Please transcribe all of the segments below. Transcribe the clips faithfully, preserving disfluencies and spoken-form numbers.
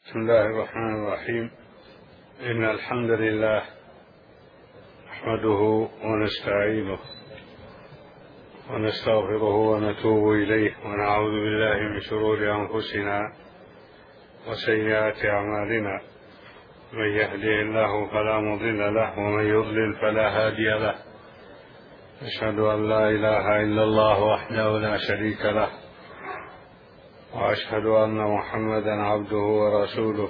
بسم الله الرحمن الرحيم. إن الحمد لله نحمده ونستعينه ونستغفره ونتوب إليه ونعوذ بالله من شرور أنفسنا وسيئات أعمالنا، من يهده الله فلا مضل له ومن يضلل فلا هادي له. أشهد أن لا إله إلا الله وحده لا شريك له، وأشهد أن محمدا عبده ورسوله.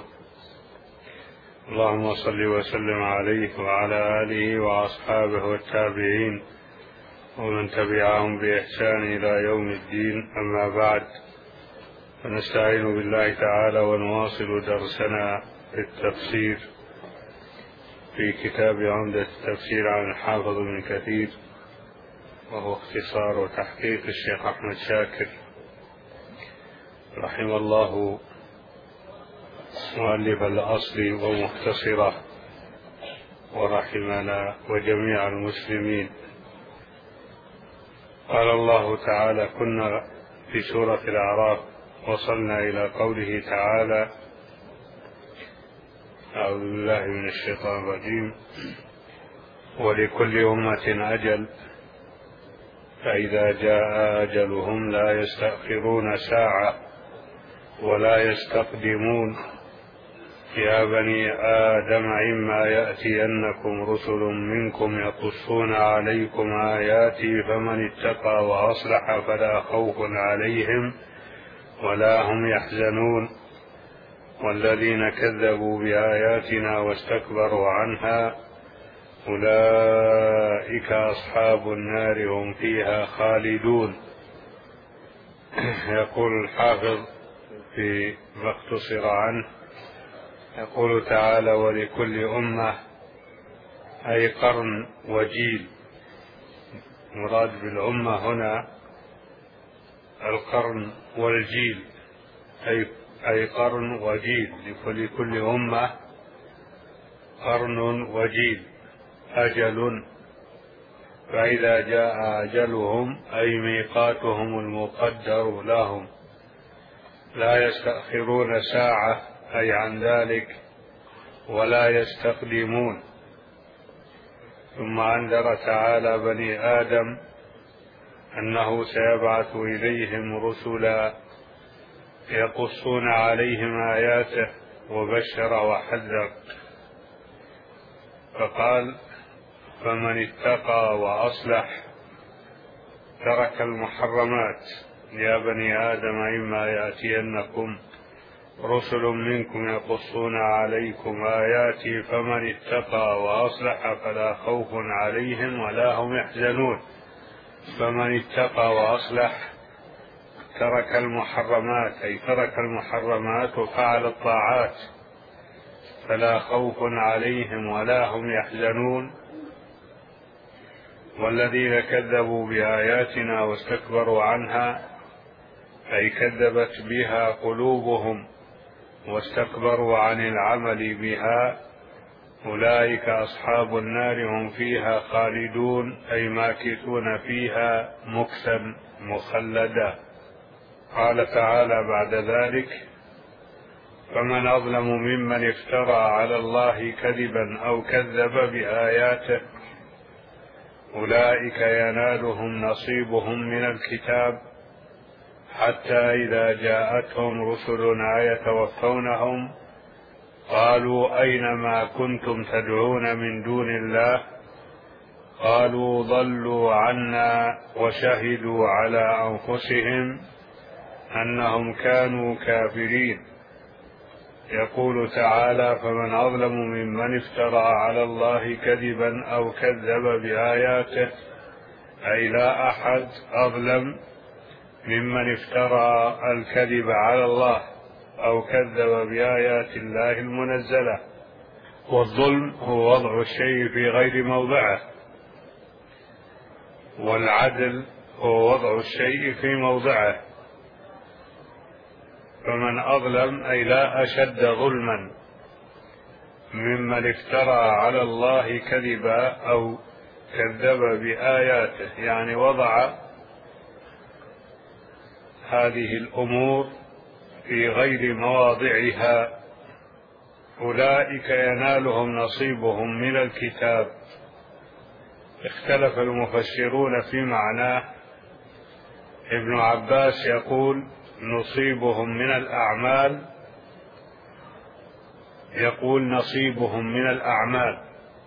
اللهم صل وسلم عليه وعلى آله وأصحابه والتابعين ومن تبعهم بإحسان إلى يوم الدين. أما بعد، فنستعين بالله تعالى ونواصل درسنا في التفسير في كتاب عمدة التفسير عن الحافظ ابن كثير، وهو اختصار وتحقيق الشيخ أحمد شاكر رحمه الله مؤلف الأصل ومختصره، ورحمنا وجميع المسلمين. قال الله تعالى: كنا في سورة الأعراف، وصلنا إلى قوله تعالى: أعوذ بالله من الشيطان الرجيم: ولكل أمة أجل فإذا جاء أجلهم لا يستأخرون ساعة ولا يستقدمون. يا بني آدم إما يأتينكم رسل منكم يقصون عليكم آياتي فمن اتقى وأصلح فلا خوف عليهم ولا هم يحزنون. والذين كذبوا بآياتنا واستكبروا عنها أولئك أصحاب النار هم فيها خالدون. يقول الحافظ في ما اختصر عنه، يقول تعالى: ولكل أمة، أي قرن وجيل. مراد بالأمة هنا القرن والجيل، أي أي قرن وجيل. لكل أمة قرن وجيل أجل، فإذا جاء أجلهم أي ميقاتهم المقدر لهم لا يستأخرون ساعة أي عن ذلك ولا يستقدمون. ثم أنذر تعالى بني آدم أنه سيبعث إليهم رسلا يقصون عليهم آياته، وبشر وحذر، فقال: فمن اتقى وأصلح ترك المحرمات. يا بني آدم إما يأتينكم رسل منكم يقصون عليكم آياتي فمن اتقى وأصلح فلا خوف عليهم ولا هم يحزنون. فمن اتقى وأصلح ترك المحرمات، أي ترك المحرمات وفعل الطاعات، فلا خوف عليهم ولا هم يحزنون. والذين كذبوا بآياتنا واستكبروا عنها، أي كذبت بها قلوبهم واستكبروا عن العمل بها، أولئك أصحاب النار هم فيها خالدون، أي ماكثون فيها مكثا مخلدا. قال تعالى بعد ذلك: فمن أظلم ممن افترى على الله كذبا أو كذب بآياته، أولئك ينالهم نصيبهم من الكتاب حتى إذا جاءتهم رسلنا يتوفونهم قالوا: أين ما كنتم تدعون من دون الله؟ قالوا: ضلوا عنا وشهدوا على أنفسهم أنهم كانوا كافرين. يقول تعالى: فمن أظلم ممن افترى على الله كذبا أو كذب بآياته، أي لا أحد أظلم ممن افترى الكذب على الله أو كذب بآيات الله المنزلة. والظلم هو وضع الشيء في غير موضعه، والعدل هو وضع الشيء في موضعه. فمن أظلم أي لا أشد ظلما ممن افترى على الله كذبا أو كذب بآياته، يعني وضع هذه الأمور في غير مواضعها أولئك ينالهم نصيبهم من الكتاب. اختلف المفسرون في معناه. ابن عباس يقول نصيبهم من الأعمال، يقول نصيبهم من الأعمال.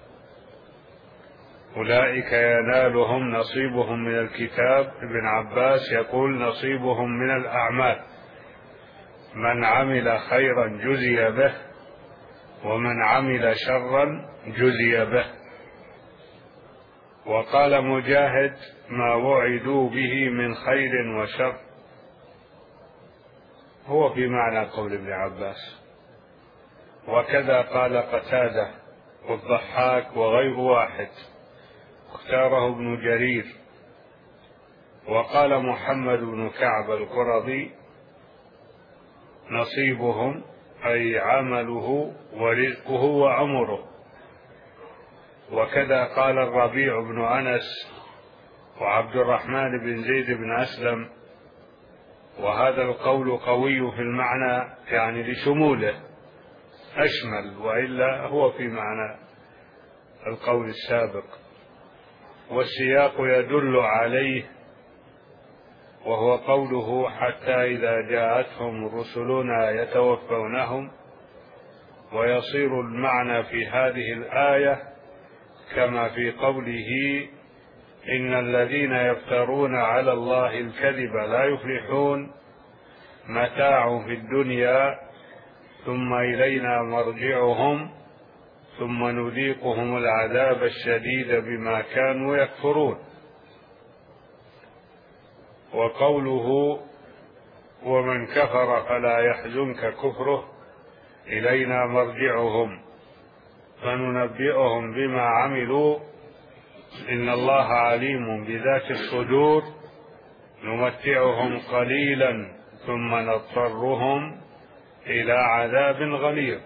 أولئك ينالهم نصيبهم من الكتاب. ابن عباس يقول نصيبهم من الأعمال، من عمل خيرا جزي به، ومن عمل شرا جزي به. وقال مجاهد ما وعدوا به من خير وشر، هو في معنى قول ابن عباس. وكذا قال قتادة والضحاك وغير واحد، اختاره ابن جرير. وقال محمد بن كعب القرظي نصيبهم أي عمله ورزقه وعمره. وكذا قال الربيع بن أنس وعبد الرحمن بن زيد بن أسلم. وهذا القول قوي في المعنى، يعني لشموله أشمل، وإلا هو في معنى القول السابق. والسياق يدل عليه، وهو قوله حتى إذا جاءتهم رسلنا يتوفونهم. ويصير المعنى في هذه الآية كما في قوله إن الذين يفترون على الله الكذب لا يفلحون، متاع في الدنيا ثم إلينا مرجعهم ثم نذيقهم العذاب الشديد بما كانوا يكفرون. وقوله ومن كفر فلا يحزنك كفره إلينا مرجعهم فننبئهم بما عملوا إن الله عليم بذات الصدور نمتعهم قليلا ثم نضطرهم إلى عذاب غليظ.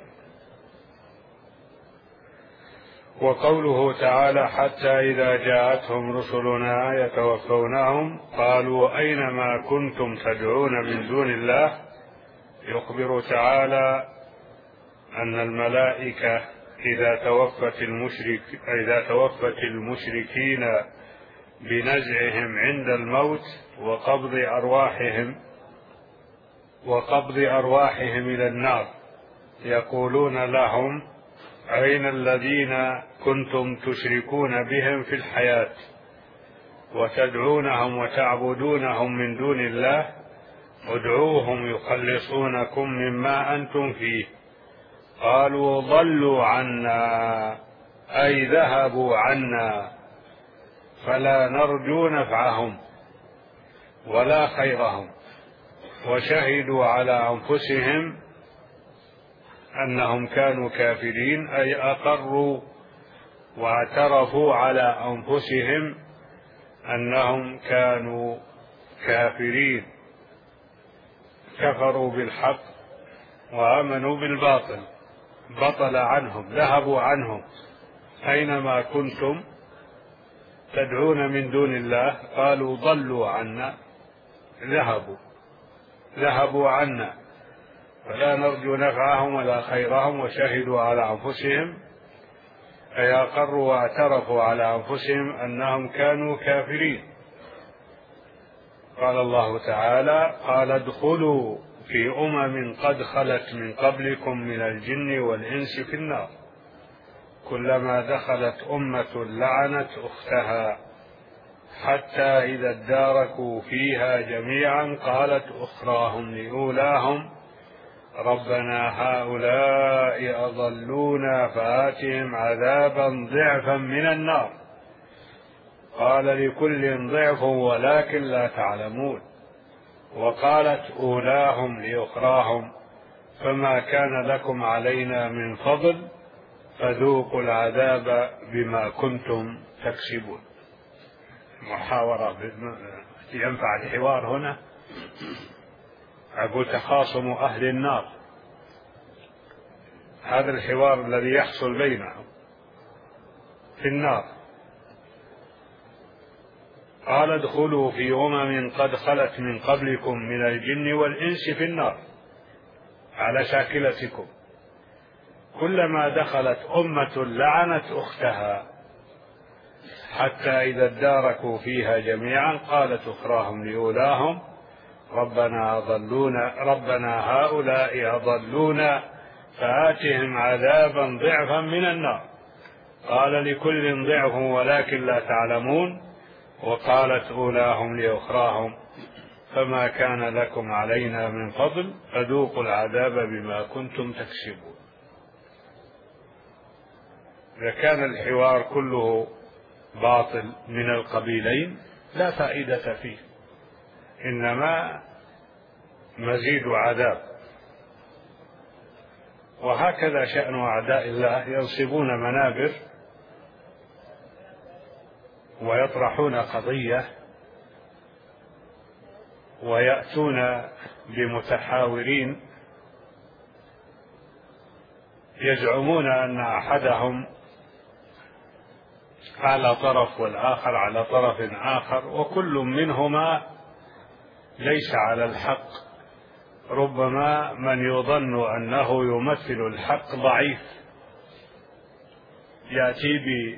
وقوله تعالى حتى إذا جاءتهم رسلنا يتوفونهم قالوا أين ما كنتم تدعون من دون الله، يخبر تعالى أن الملائكة إذا توفت المشرك إذا توفت المشركين بنزعهم عند الموت وقبض أرواحهم وقبض أرواحهم إلى النار، يقولون لهم أين الذين كنتم تشركون بهم في الحياة وتدعونهم وتعبدونهم من دون الله، ادعوهم يخلصونكم مما أنتم فيه. قالوا ضلوا عنا أي ذهبوا عنا، فلا نرجو نفعهم ولا خيرهم. وشهدوا على أنفسهم أنهم كانوا كافرين، أي أقروا واعترفوا على أنفسهم أنهم كانوا كافرين، كفروا بالحق وآمنوا بالباطل، بطل عنهم، ذهبوا عنهم. أينما كنتم تدعون من دون الله، قالوا ضلوا عنا، ذهبوا ذهبوا عنا، فلا نرجو نفعهم ولا خيرهم. وشهدوا على أنفسهم أي أقروا واعترفوا على أنفسهم أنهم كانوا كافرين. قال الله تعالى قال ادخلوا في أمم قد خلت من قبلكم من الجن والإنس في النار، كلما دخلت أمة لعنت أختها حتى إذا اداركوا فيها جميعا قالت أخراهم لأولاهم ربنا هؤلاء أضلونا فآتهم عذابا ضعفا من النار، قال لكل ضعف ولكن لا تعلمون. وقالت أولاهم لأخراهم فما كان لكم علينا من فضل فذوقوا العذاب بما كنتم تكسبون. محاورة ينفع الحوار هنا، أقول تخاصم أهل النار، هذا الحوار الذي يحصل بينهم في النار. قال ادخلوا في أمم قد خلت من قبلكم من الجن والإنس في النار على شاكلتكم، كلما دخلت أمة لعنت أختها حتى إذا اداركوا فيها جميعا قالت أخراهم لأولاهم ربنا أضلونا ربنا هؤلاء أضلونا فآتهم عذابا ضعفا من النار قال لكل ضعف ولكن لا تعلمون وقالت أولاهم لأخراهم فما كان لكم علينا من فضل فذوقوا العذاب بما كنتم تكسبون. إذا كان الحوار كله باطل من القبيلين لا فائدة فيه، إنما مزيد عذاب. وهكذا شأن أعداء الله، ينصبون منابر ويطرحون قضية ويأتون بمتحاورين يزعمون أن أحدهم على طرف والآخر على طرف آخر، وكل منهما ليس على الحق. ربما من يظن أنه يمثل الحق ضعيف يأتي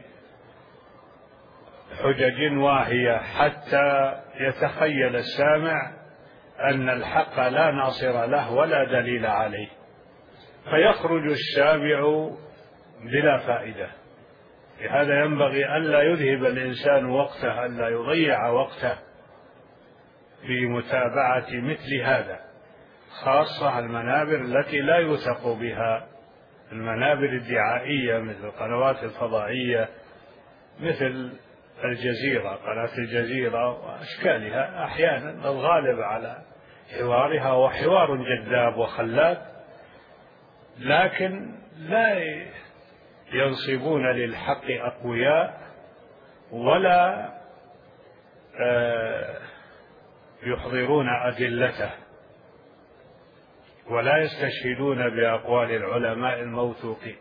بحجج واهية حتى يتخيل السامع أن الحق لا ناصر له ولا دليل عليه، فيخرج السامع بلا فائدة. لهذا ينبغي ألا يذهب الإنسان وقته، ألا يضيع وقته في متابعة مثل هذا، خاصة المنابر التي لا يوثق بها، المنابر الدعائية مثل القنوات الفضائية مثل الجزيرة، قناة الجزيرة وأشكالها. أحيانا الغالب على حوارها وحوار جذاب وخلاب، لكن لا ينصبون للحق أقوياء ولا يحضرون أدلته ولا يستشهدون بأقوال العلماء الموثوقين،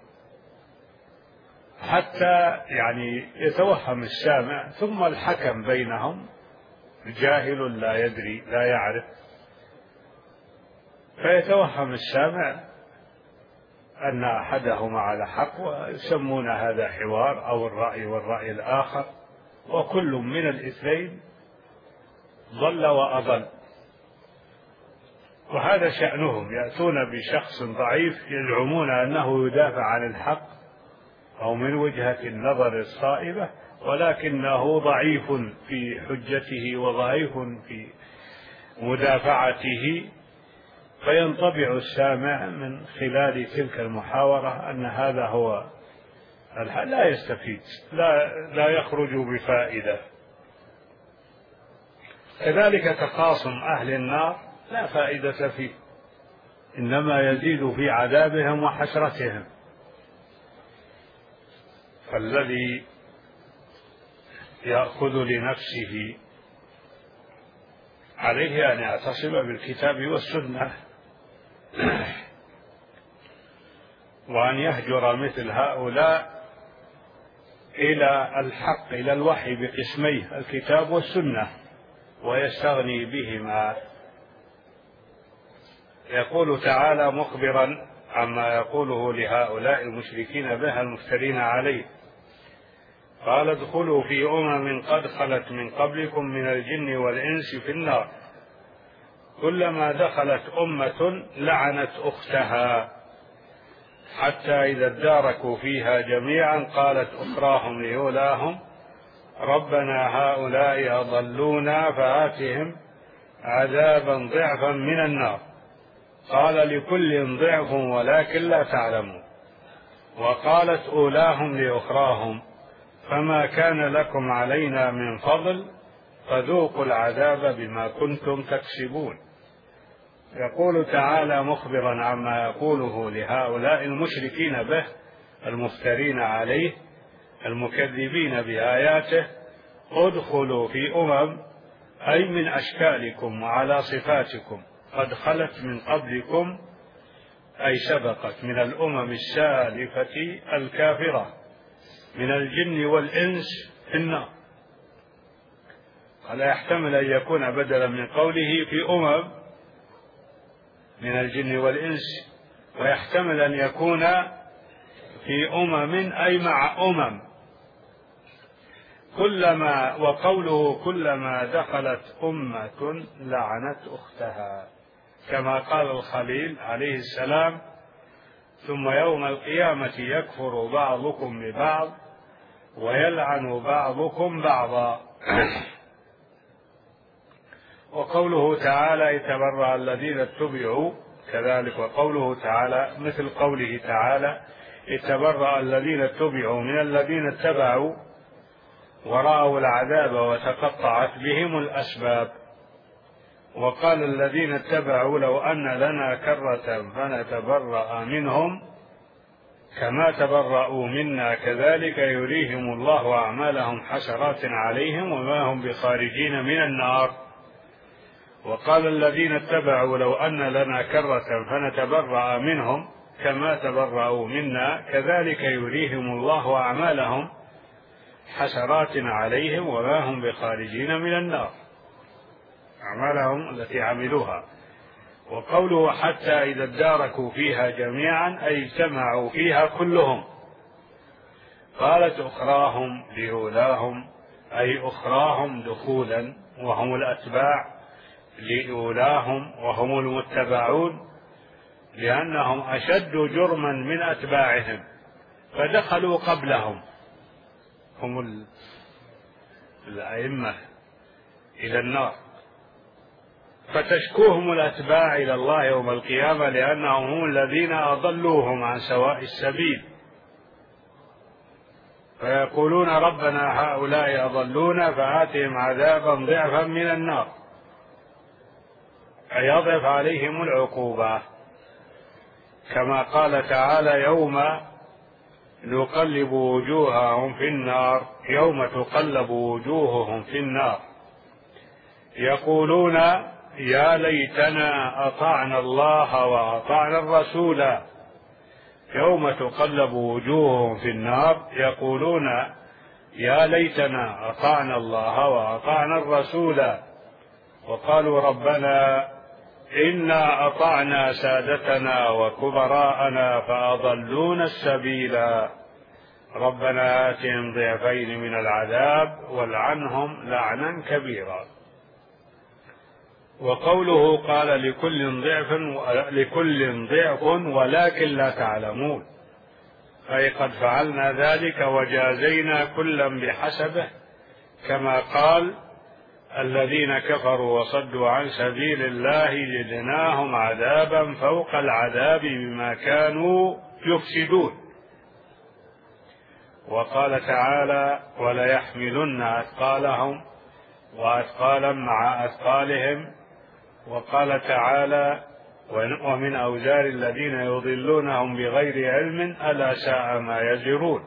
حتى يعني يتوهم السامع ثم الحكم بينهم جاهل لا يدري لا يعرف، فيتوهم السامع أن أحدهما على حق ويسمون هذا حوار أو الرأي والرأي الآخر، وكل من الاثنين ضل وأضل. وهذا شأنهم، يأتون بشخص ضعيف يزعمون أنه يدافع عن الحق أو من وجهة النظر الصائبة، ولكنه ضعيف في حجته وضعيف في مدافعته، فينطبع السامع من خلال تلك المحاورة أن هذا هو الحق، لا يستفيد، لا, لا يخرج بفائدة. كذلك تخاصم أهل النار لا فائدة فيه، إنما يزيد في عذابهم وحسرتهم. فالذي يأخذ لنفسه عليه أن يعتصم بالكتاب والسنة وأن يهجر مثل هؤلاء إلى الحق، إلى الوحي بقسميه الكتاب والسنة، ويستغني بهما. يقول تعالى مخبرا عما يقوله لهؤلاء المشركين بها المفترين عليه: قال ادخلوا في أمم قد خلت من قبلكم من الجن والإنس في النار كلما دخلت أمة لعنت أختها حتى إذا اداركوا فيها جميعا قالت أخراهم لأولاهم ربنا هؤلاء أضلونا فآتهم عذابا ضعفا من النار قال لكل ضعف ولكن لا تعلمون. وقالت أولاهم لأخراهم فما كان لكم علينا من فضل فذوقوا العذاب بما كنتم تكسبون. يقول تعالى مخبرا عما يقوله لهؤلاء المشركين به المفترين عليه المكذبين بآياته: ادخلوا في أمم، أي من أشكالكم وعلى صفاتكم، قد خلت من قبلكم، أي سبقت من الأمم السالفة الكافرة من الجن والإنس في النار. قال يحتمل أن يكون بدلا من قوله في أمم من الجن والإنس، ويحتمل أن يكون في أمم أي مع أمم، كلما وقوله كلما دخلت أمة لعنت أختها، كما قال الخليل عليه السلام: ثم يوم القيامة يكفر بعضكم ببعض ويلعن بعضكم بعضا. وقوله تعالى: يتبرأ الذين اتبعوا، كذلك وقوله تعالى مثل قوله تعالى: يتبرأ الذين اتبعوا من الذين اتبعوا ورأوا العذاب وتقطعت بهم الأسباب. وقال الذين اتبعوا: لو أن لنا كرة فنتبرأ منهم كما تبرأوا منا كذلك يريهم الله أعمالهم حسرات عليهم وما هم بخارجين من النار. وقال الذين اتبعوا: لو أن لنا كرة فنتبرأ منهم كما تبرأوا منا كذلك يريهم الله أعمالهم حسرات عليهم وما هم بخارجين من النار، أعمالهم التي عملوها. وقوله: حتى إذا اداركوا فيها جميعا أي اجتمعوا فيها كلهم. قالت أخراهم لأولاهم أي أخراهم دخولا وهم الأتباع، لأولاهم وهم المتبعون، لأنهم أشد جرما من أتباعهم فدخلوا قبلهم، هم الأئمة إلى النار، فتشكوهم الأتباع إلى الله يوم القيامة لأنهم هم الذين أضلوهم عن سواء السبيل، فيقولون: ربنا هؤلاء أضلونا فآتهم عذابا ضعفا من النار، أي يضعف عليهم العقوبة، كما قال تعالى: يوم نقلب وجوههم في النار، يوم تقلب وجوههم في النار يقولون: يا ليتنا أطعنا الله وأطعنا الرسول. يوم تقلب وجوههم في النار يقولون: يا ليتنا أطعنا الله وأطعنا الرسول. وقالوا: ربنا إنا أطعنا سادتنا وكبراءنا فأضلونا السبيل، ربنا آتهم ضعفين من العذاب والعنهم لعنا كبيرا. وقوله: قال لكل ضعف لكل ضعف ولكن لا تعلمون، أي قد فعلنا ذلك وجازينا كلا بحسبه، كما قال: الذين كفروا وصدوا عن سبيل الله زدناهم عذابا فوق العذاب بما كانوا يفسدون. وقال تعالى: وليحملن أثقالهم وأثقالا مع أثقالهم. وقال تعالى: ومن أوزار الذين يضلونهم بغير علم ألا ساء ما يزرون.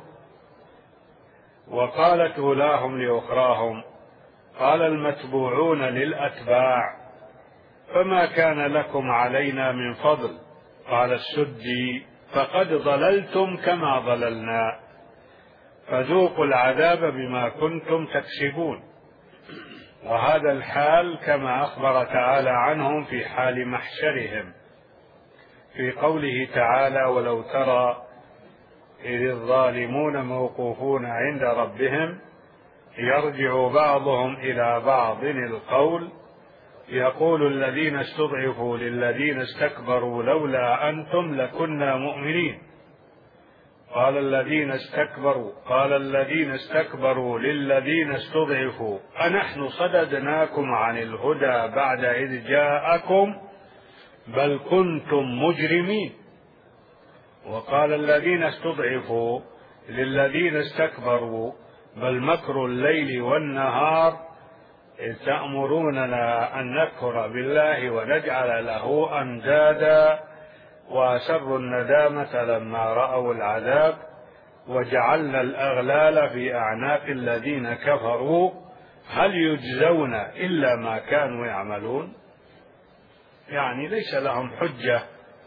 وقالت أولاهم لأخراهم: قال المتبوعون للأتباع: فما كان لكم علينا من فضل؟ قال السدي: فقد ضللتم كما ضللنا فذوقوا العذاب بما كنتم تكسبون. وهذا الحال كما أخبر تعالى عنهم في حال محشرهم في قوله تعالى: ولو ترى إذ الظالمون موقوفون عند ربهم يرجع بعضهم إلى بعض القول يقول الذين استضعفوا للذين استكبروا لولا أنتم لكنا مؤمنين. قال الذين استكبروا قال الذين استكبروا للذين استضعفوا أنحن صددناكم عن الهدى بعد إذ جاءكم بل كنتم مجرمين. وقال الذين استضعفوا للذين استكبروا بل مكر الليل والنهار إذ تأمروننا أن نكفر بالله ونجعل له أندادا وأسروا الندامة لما رأوا العذاب وجعلنا الأغلال في أعناق الذين كفروا هل يجزون إلا ما كانوا يعملون. يعني ليس لهم حجة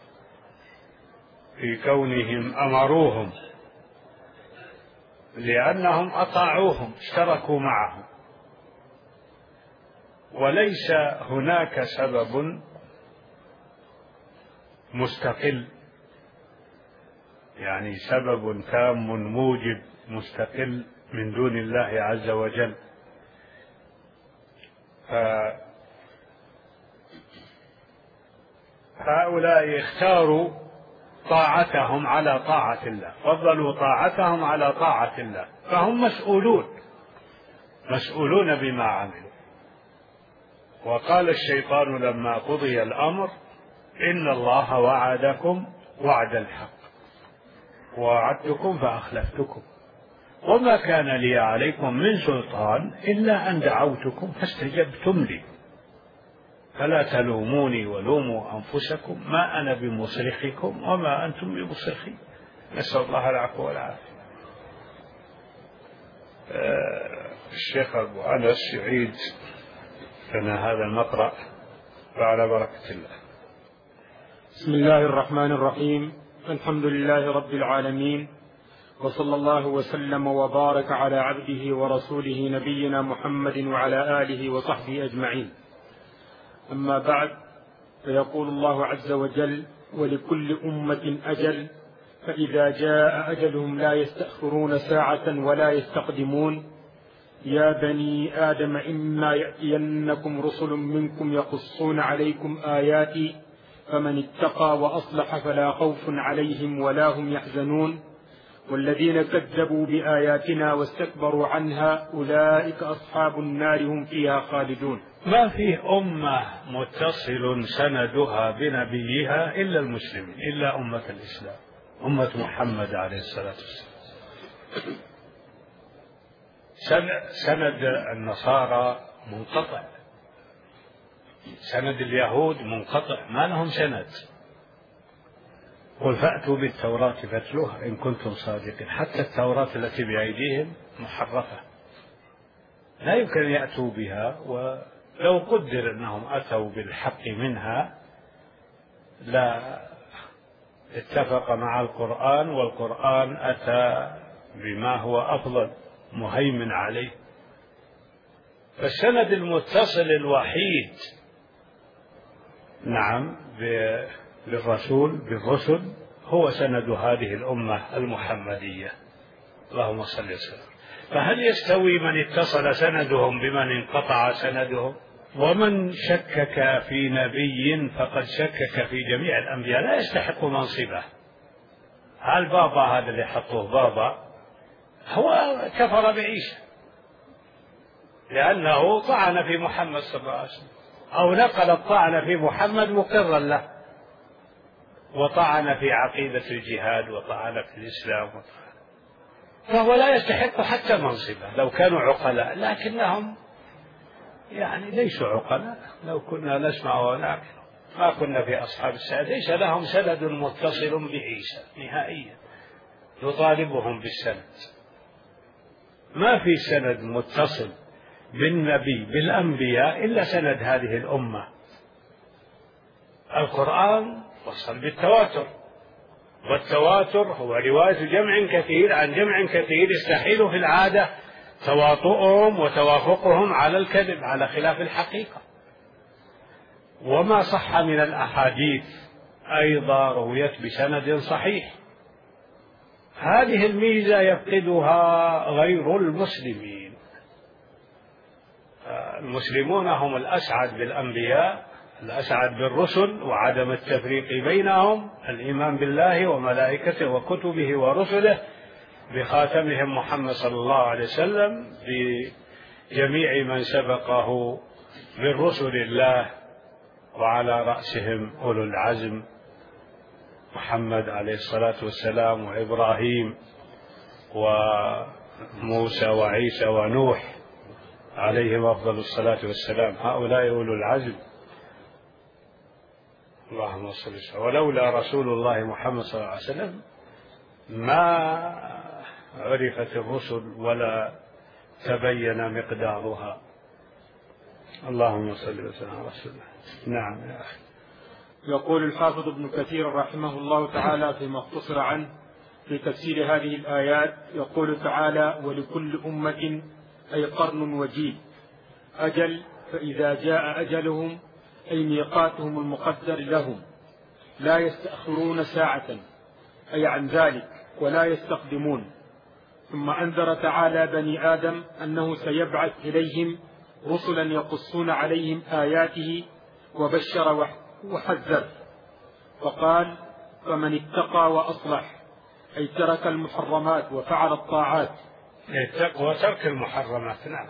في كونهم أمروهم، لأنهم أطاعوهم اشتركوا معهم، وليس هناك سبب مستقل يعني سبب تام موجب مستقل من دون الله عز وجل. فهؤلاء اختاروا طاعتهم على طاعة الله، فضلوا طاعتهم على طاعة الله، فهم مسؤولون مسؤولون بما عملوا. وقال الشيطان لما قضي الأمر إن الله وعدكم وعد الحق ووعدتكم فأخلفتكم وما كان لي عليكم من سلطان إلا أن دعوتكم فاستجبتم لي فلا تلوموني ولوموا أنفسكم ما أنا بمصرخكم وما أنتم بمصرخي. نسأل الله العفو والعافية. الشيخ أبو أنس يعيد لنا هذا المقرأ وعلى بركة الله. بسم الله الرحمن الرحيم. الحمد لله رب العالمين، وصلى الله وسلم وبارك على عبده ورسوله نبينا محمد وعلى آله وصحبه أجمعين. أما بعد، فيقول الله عز وجل: ولكل أمة أجل فإذا جاء أجلهم لا يستأخرون ساعة ولا يستقدمون. يا بني آدم إما يأتينكم رسل منكم يقصون عليكم آياتي فمن اتقى وأصلح فلا خوف عليهم ولا هم يحزنون. والذين كذبوا بآياتنا واستكبروا عنها أولئك أصحاب النار هم فيها خالدون. ما فيه أمة متصل سندها بنبيها إلا المسلمين، إلا أمة الإسلام، أمة محمد عليه الصلاة والسلام. سند النصارى منقطع، سند اليهود منقطع، ما لهم سند. قل فأتوا بالتوراة فاتلوها إن كنتم صادقين. حتى التوراة التي بأيديهم محرفة، لا يمكن أن يأتوا بها، ولو قدر أنهم أتوا بالحق منها لا اتفق مع القرآن، والقرآن أتى بما هو أفضل مهيمن عليه. فالسند المتصل الوحيد نعم بالرسول بالرسل هو سند هذه الأمة المحمدية، اللهم صل وسلم. فهل يستوي من اتصل سندهم بمن انقطع سندهم؟ ومن شكك في نبي فقد شكك في جميع الأنبياء، لا يستحق منصبه. هل بابا هذا اللي حطوه بابا هو كفر بعيسى لأنه طعن في محمد صلى الله عليه وسلم، أو نقل الطعن في محمد مقرا له، وطعن في عقيدة الجهاد وطعن في الإسلام وطعن. فهو لا يستحق حتى منصبه لو كانوا عقلاء، لكنهم يعني ليسوا عقلاء. لو كنا نسمع ونعقل ما كنا في أصحاب السعادة. ليس لهم سند متصل بعيسى نهائيا يطالبهم بالسند. ما في سند متصل بالنبي بالأنبياء إلا سند هذه الأمة. القرآن وصل بالتواتر، والتواتر هو رواية جمع كثير عن جمع كثير يستحيل في العادة تواطؤهم وتوافقهم على الكذب على خلاف الحقيقة. وما صح من الأحاديث أيضا رويت بسند صحيح. هذه الميزة يفقدها غير المسلمين. المسلمون هم الأسعد بالأنبياء، الأسعد بالرسل، وعدم التفريق بينهم، الإيمان بالله وملائكته وكتبه ورسله، بخاتمهم محمد صلى الله عليه وسلم، بجميع من سبقه من رسل الله، وعلى رأسهم أولو العزم محمد عليه الصلاة والسلام، وإبراهيم وموسى وعيسى ونوح عليهم أفضل الصلاة والسلام. هؤلاء أولو العزم. اللهم صل وسلم. ولولا رسول الله محمد صلى الله عليه وسلم ما عرفت الرسل ولا تبين مقدارها. اللهم صل وسلم على رسول الله. نعم يا أخي. يقول الحافظ ابن كثير رحمه الله تعالى فيما اختصر عنه في تفسير هذه الآيات، يقول تعالى: ولكل أمة أي قرن وجيل أجل فإذا جاء أجلهم أي ميقاتهم المقدر لهم لا يستأخرون ساعة أي عن ذلك ولا يستقدمون. ثم أنذر تعالى بني آدم أنه سيبعث إليهم رسلا يقصون عليهم آياته وبشر وحذر، فقال فمن اتقى وأصلح، أي ترك المحرمات وفعل الطاعات. التقوى ترك المحرمات، نعم،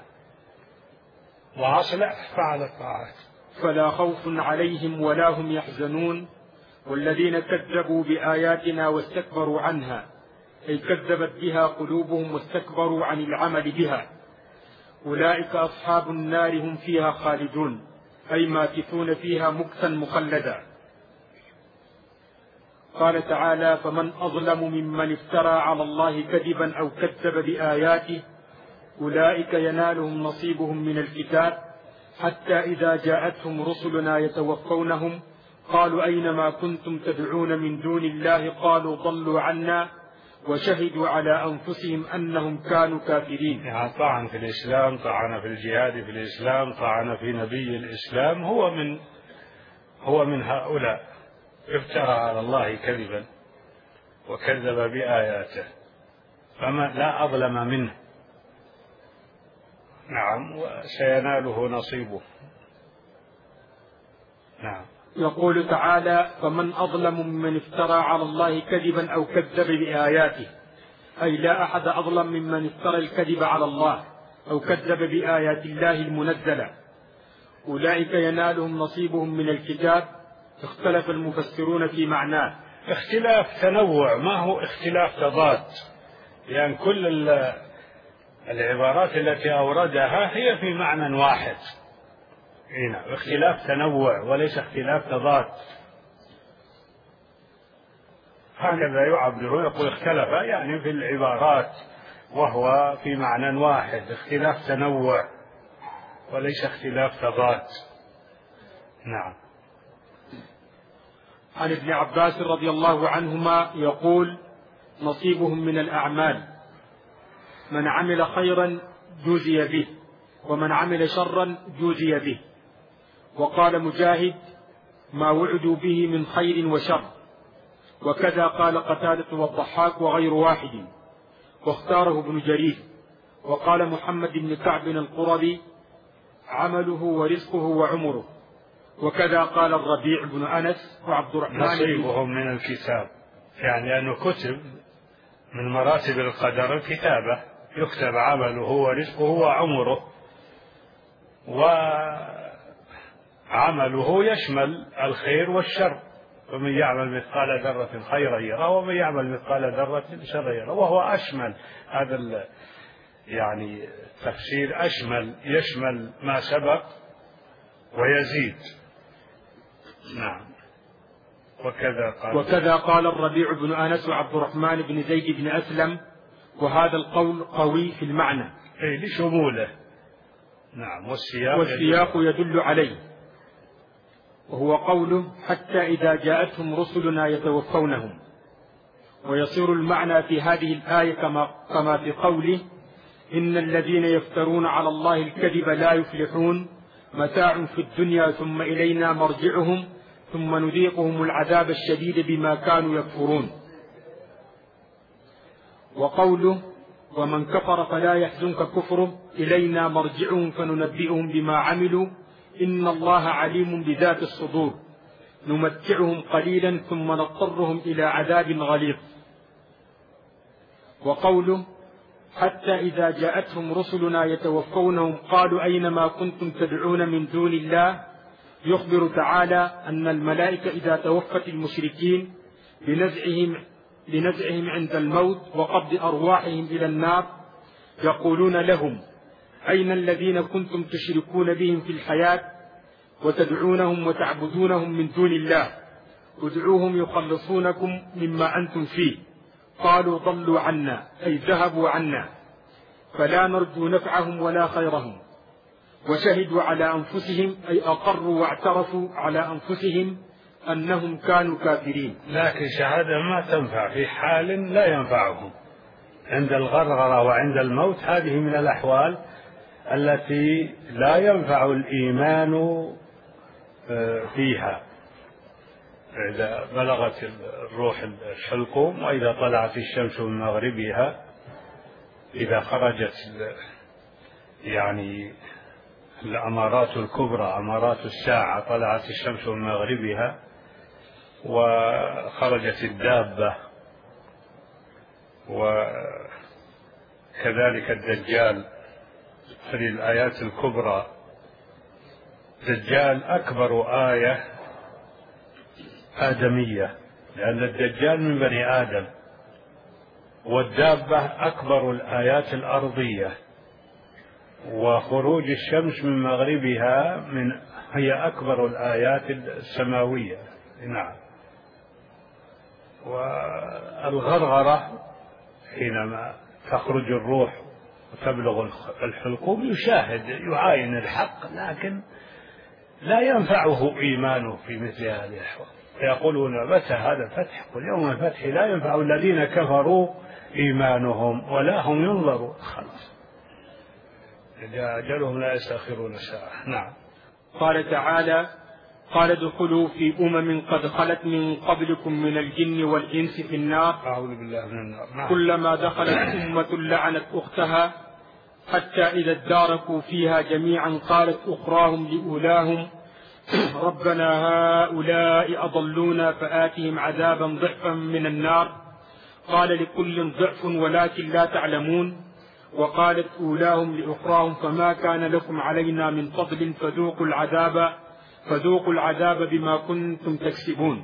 وأصلح فعل الطاعات، فلا خوف عليهم ولا هم يحزنون. والذين كذبوا بآياتنا واستكبروا عنها، أي كذبت بها قلوبهم واستكبروا عن العمل بها، أولئك أصحاب النار هم فيها خالدون، أي ماكثون فيها مكثا مخلدا. قال تعالى فمن أظلم ممن افترى على الله كذبا أو كذب بآياته أولئك ينالهم نصيبهم من الكتاب حتى إذا جاءتهم رسلنا يتوفونهم قالوا أين ما كنتم تدعون من دون الله قالوا ضلوا عنا وشهدوا على أنفسهم أنهم كانوا كافرين. يعني طعن في الإسلام، طعن في الجهاد في الإسلام، طعن في نبي الإسلام، هو من هو من هؤلاء افترى على الله كذبا وكذب بآياته، فما لا أظلم منه، نعم، وسيناله نصيبه. نعم. يقول تعالى فمن أظلم ممن افترى على الله كذبا أو كذب بآياته، أي لا أحد أظلم ممن افترى الكذب على الله أو كذب بآيات الله المنزلة. أولئك ينالهم نصيبهم من الكتاب. اختلف المفسرون في معناه، اختلاف تنوع، ما هو اختلاف تضاد، لأن يعني كل العبارات التي أوردها هي في معنى واحد، هنا اختلاف تنوع وليس اختلاف تضاد، هكذا يعبر، يقول اختلف يعني في العبارات وهو في معنى واحد، اختلاف تنوع وليس اختلاف تضاد. نعم. عن ابن عباس رضي الله عنهما يقول نصيبهم من الأعمال من عمل خيرا جوزي به ومن عمل شرا جوزي به. وقال مجاهد ما وعدوا به من خير وشر. وكذا قال قتادة والضحاك وغير واحد، واختاره ابن جرير. وقال محمد بن كعب القرظي عمله ورزقه وعمره. وكذا قال الربيع بن أنس وعبد الرحمن نصيبهم من الكتاب، يعني أنه كتب من مراتب القدر الكتابة، يكتب عمله ورزقه وعمره، وعمله يشمل الخير والشر، ومن يعمل مثقال ذرة خيرا يره ومن يعمل مثقال ذرة شرا يره، وهو أشمل، هذا يعني تفسير أشمل، يشمل ما سبق ويزيد. نعم. وكذا قال وكذا قال الربيع بن أنس وعبد الرحمن بن زيد بن أسلم، وهذا القول قوي في المعنى أي لشموله. نعم. والسياق, والسياق يدل, يدل عليه، وهو قوله حتى إذا جاءتهم رسلنا يتوفونهم. ويصير المعنى في هذه الآية كما, كما في قوله إن الذين يفترون على الله الكذب لا يفلحون متاع في الدنيا ثم إلينا مرجعهم ثم نذيقهم العذاب الشديد بما كانوا يكفرون. وقوله ومن كفر فلا يحزنك كفره إلينا مرجعهم فننبئهم بما عملوا إن الله عليم بذات الصدور نمتعهم قليلا ثم نضطرهم إلى عذاب غليظ. وقوله حتى إذا جاءتهم رسلنا يتوفونهم قالوا أين ما كنتم تدعون من دون الله، يخبر تعالى أن الملائكة إذا توفت المشركين لنزعهم, لنزعهم عند الموت وقبض أرواحهم إلى النار يقولون لهم أين الذين كنتم تشركون بهم في الحياة وتدعونهم وتعبدونهم من دون الله ادعوهم يخلصونكم مما أنتم فيه قالوا ضلوا عنا أي ذهبوا عنا فلا نرجو نفعهم ولا خيرهم. وشهدوا على أنفسهم أي أقروا واعترفوا على أنفسهم أنهم كانوا كافرين. لكن شهادة ما تنفع في حال لا ينفعهم، عند الغرغرة وعند الموت، هذه من الأحوال التي لا ينفع الإيمان فيها. إذا بلغت الروح الحلقوم، وإذا طلعت الشمس من مغربها، إذا خرجت يعني الأمارات الكبرى، أمارات الساعة، طلعت الشمس من مغربها وخرجت الدابة، وكذلك الدجال. هذه الآيات الكبرى. الدجال أكبر آية آدمية، لأن الدجال من بني آدم، والدابة أكبر الآيات الأرضية، وخروج الشمس من مغربها من هي أكبر الآيات السماوية. نعم. والغرغرة حينما تخرج الروح وتبلغ الحلقوم يشاهد يعاين الحق، لكن لا ينفعه إيمانه في مثل هذه الأحوال. يقولون متى هذا الفتح؟ قل يوم الفتح لا ينفع الذين كفروا إيمانهم ولا هم ينظرون. خلاص، إذا أجلهم لا يستأخرون ساعة. نعم. قال تعالى: قال ادخلوا في أمم قد خلت من قبلكم من الجن والإنس في النار. أعوذ بالله من النار. نعم. كلما دخلت أمة لعنت أختها حتى إذا اداركوا فيها جميعا قالت أخراهم لأولاهم ربنا هؤلاء أضلونا فآتهم عذابا ضعفا من النار. قال لكل ضعف ولكن لا تعلمون. وقالت أولاهم لأخراهم فما كان لكم علينا من فضل فذوقوا العذاب فذوقوا العذاب بما كنتم تكسبون.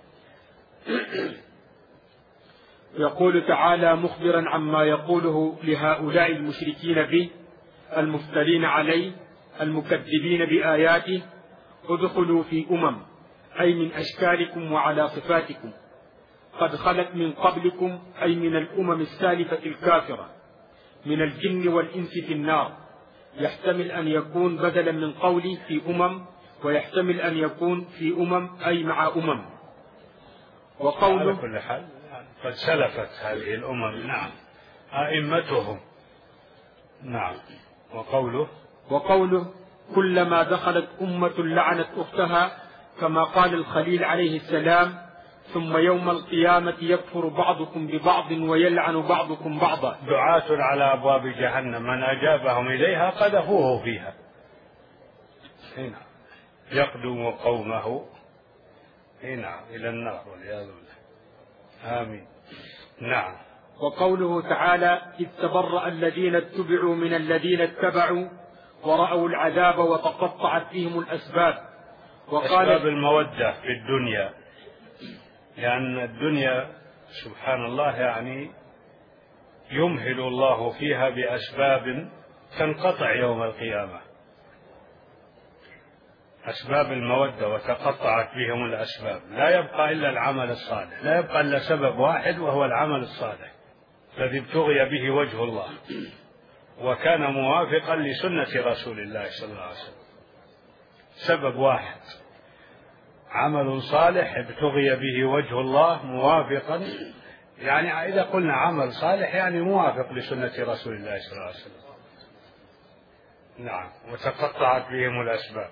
يقول تعالى مخبرا عما يقوله لهؤلاء المشركين به المفترين عليه المكذبين بآياته: ادخلوا في أمم، أي من أشكالكم وعلى صفاتكم، قد خلت من قبلكم، أي من الأمم السالفة الكافرة، من الجن والإنس في النار. يحتمل أن يكون بدلا من قولي في أمم، ويحتمل أن يكون في أمم أي مع أمم. وقوله على كل حال قد سلفت هذه الأمم. نعم. أئمتهم. نعم. وقوله وقوله كلما دخلت أمة لعنت أختها، كما قال الخليل عليه السلام: ثم يوم القيامة يكفر بعضكم ببعض ويلعن بعضكم بعضا. دعاة على أبواب جهنم من أجابهم إليها قذفوه فيها. هنا يقدم قومه هنا إلى النار والعياذ بالله. آمين. نعم. وقوله تعالى: إذ تبرأ الذين اتبعوا من الذين اتبعوا ورأوا العذاب وتقطعت بهم الأسباب. وقال أسباب المودة في الدنيا، لأن الدنيا سبحان الله يعني يمهل الله فيها بأسباب تنقطع يوم القيامة، أسباب المودة وتقطعت بهم الأسباب. لا يبقى إلا العمل الصالح، لا يبقى إلا سبب واحد وهو العمل الصالح الذي ابتغي به وجه الله وكان موافقا لسنة رسول الله صلى الله عليه وسلم. سبب واحد، عمل صالح ابتغي به وجه الله موافقا، يعني إذا قلنا عمل صالح يعني موافق لسنة رسول الله صلى الله عليه وسلم. نعم. وتقطعت بهم الأسباب.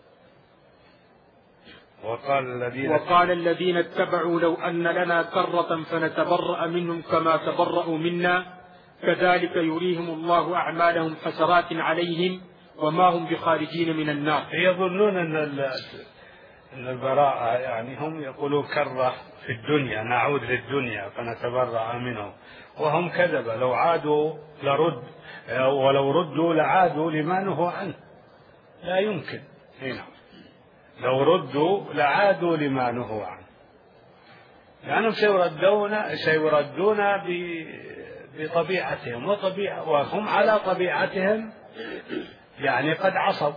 وقال الذين وقال الذين اتبعوا لو أن لنا كرة فنتبرأ منهم كما تبرأوا منا كذلك يريهم الله أعمالهم حسرات عليهم وما هم بخارجين من النار. يظنون أن البراءة يعني هم يقولون كرة في الدنيا، نعود للدنيا فنتبرأ منهم، وهم كذبة. لو عادوا لرد ولو ردوا لعادوا لما نهوا عنه. لا يمكن. هنا لو ردوا لعادوا لما نهوا عنه، لأنهم سيردون سيردون بطبيعتهم وطبيعة وهم على طبيعتهم يعني قد عصوا.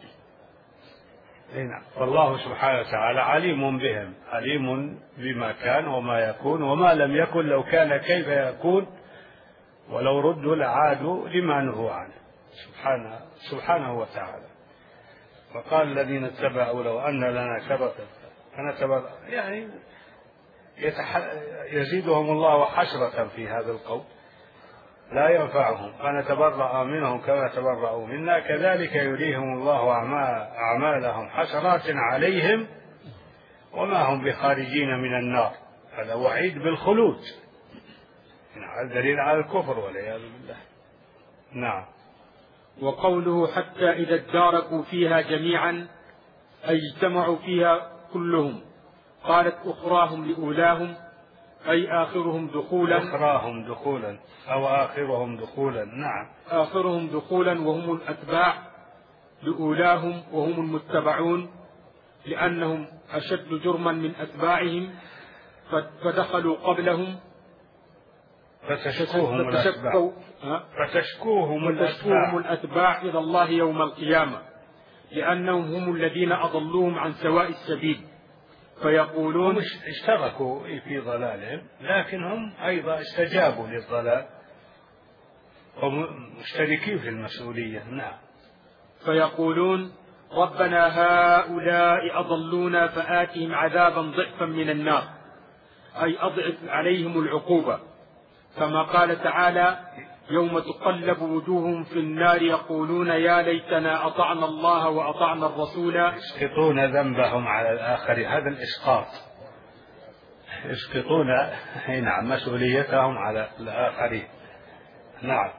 هنا والله سبحانه وتعالى عليم بهم، عليم بما كان وما يكون وما لم يكن، لو كان كيف يكون، ولو ردوا لعادوا لما نهوا عنه سبحانه سبحانه وتعالى. وقال الذين اتبعوا لو أن لنا كرة فنتبرأ، يعني يتح... يزيدهم الله حسرة في هذا القول، لا ينفعهم، فنتبرأ منهم كما تبرأوا منا كذلك يريهم الله أعمالهم حسرات عليهم وما هم بخارجين من النار، هذا وعيد بالخلود، هذا دليل على الكفر والعياذ بالله. نعم. وقوله حتى إذا اداركوا فيها جميعا أي اجتمعوا فيها كلهم، قالت أخراهم لأولاهم أي آخرهم دخولا، أخراهم دخولا أو آخرهم دخولا. نعم. آخرهم دخولا وهم الأتباع لأولاهم وهم المتبعون، لأنهم أشد جرما من أتباعهم فدخلوا قبلهم فتشكوهم الأتباع فتشكوهم الأتباع. الأتباع إلى الله يوم القيامة، لأنهم هم الذين أضلوهم عن سواء السبيل، فيقولون هم اشتركوا في ضلالهم لكن هم أيضا استجابوا للضلال ومشتركين في المسؤولية. نعم. فيقولون ربنا هؤلاء أضلونا فآتهم عذابا ضعفا من النار، أي أضعف عليهم العقوبة، كما قال تعالى يوم تقلب وجوههم في النار يقولون يا ليتنا أطعنا الله وأطعنا الرسول. يسقطون ذنبهم على الآخر، هذا الإسقاط، يسقطون نعم مسؤوليتهم على الآخرين. نعم.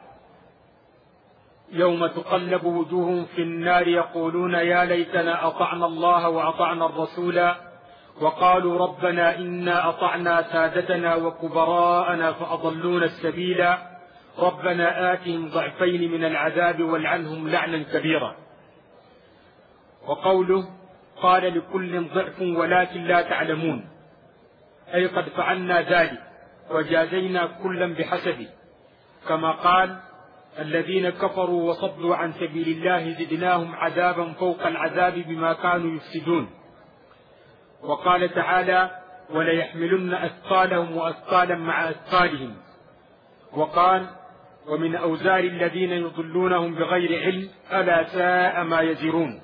يوم تقلب وجوههم في النار يقولون يا ليتنا أطعنا الله وأطعنا الرسول وقالوا ربنا إنا أطعنا سادتنا وكبراءنا فأضلونا السبيل ربنا آتهم ضعفين من العذاب والعنهم لعنا كبيرا. وقوله قال لكل ضعف ولكن لا تعلمون، أي قد فعلنا ذلك وجازينا كلا بحسبه، كما قال الذين كفروا وصدوا عن سبيل الله زدناهم عذابا فوق العذاب بما كانوا يفسدون. وقال تعالى وليحملن أثقالهم وأثقالا مع أثقالهم. وقال ومن أوزار الذين يضلونهم بغير علم ألا ساء ما يزرون.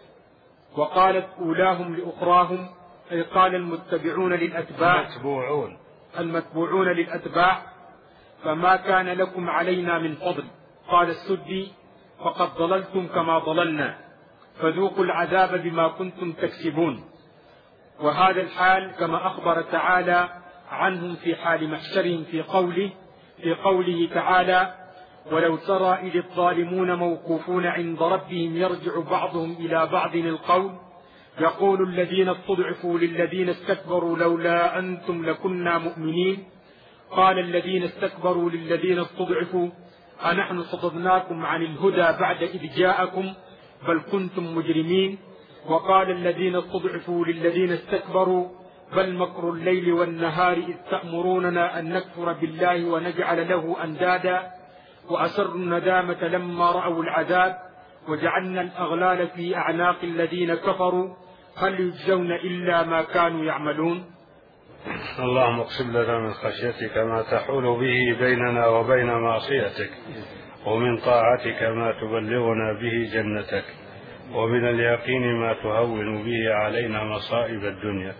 وقالت أولاهم لأخراهم، أي قال المتبعون للأتباع المتبوعون المتبوعون للأتباع فما كان لكم علينا من فضل. قال السدي فقد ضللتم كما ضللنا فذوقوا العذاب بما كنتم تكسبون. وهذا الحال كما أخبر تعالى عنهم في حال محشرهم في قوله في قوله تعالى ولو ترى إذ الظالمون موقوفون عند ربهم يرجع بعضهم إلى بعض القول يقول الذين استضعفوا للذين استكبروا لولا أنتم لكنا مؤمنين قال الذين استكبروا للذين استضعفوا أنحن صددناكم عن الهدى بعد إذ جاءكم بل كنتم مجرمين. وقال الذين استضعفوا للذين استكبروا بل مكر الليل والنهار إذ تأمروننا أن نكفر بالله ونجعل له أندادا وأسروا الندامة لما رأوا العذاب وجعلنا الأغلال في أعناق الذين كفروا هل يجزون إلا ما كانوا يعملون. اللهم اقسم لنا من خشيتك ما تحول به بيننا وبين معصيتك ومن طاعتك ما تبلغنا به جنتك ومن اليقين ما تهون به علينا مصائب الدنيا.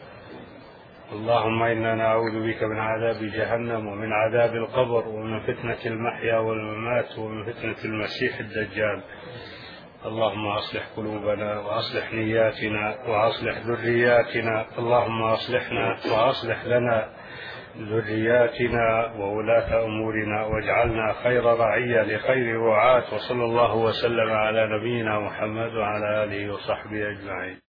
اللهم إنا نعوذ بك من عذاب جهنم ومن عذاب القبر ومن فتنة المحيا والممات ومن فتنة المسيح الدجال. اللهم أصلح قلوبنا وأصلح نياتنا وأصلح ذرياتنا. اللهم أصلحنا وأصلح لنا ذرياتنا وولاة أمورنا واجعلنا خير رعية لخير رعاة. وصلى الله وسلم على نبينا محمد وعلى آله وصحبه أجمعين.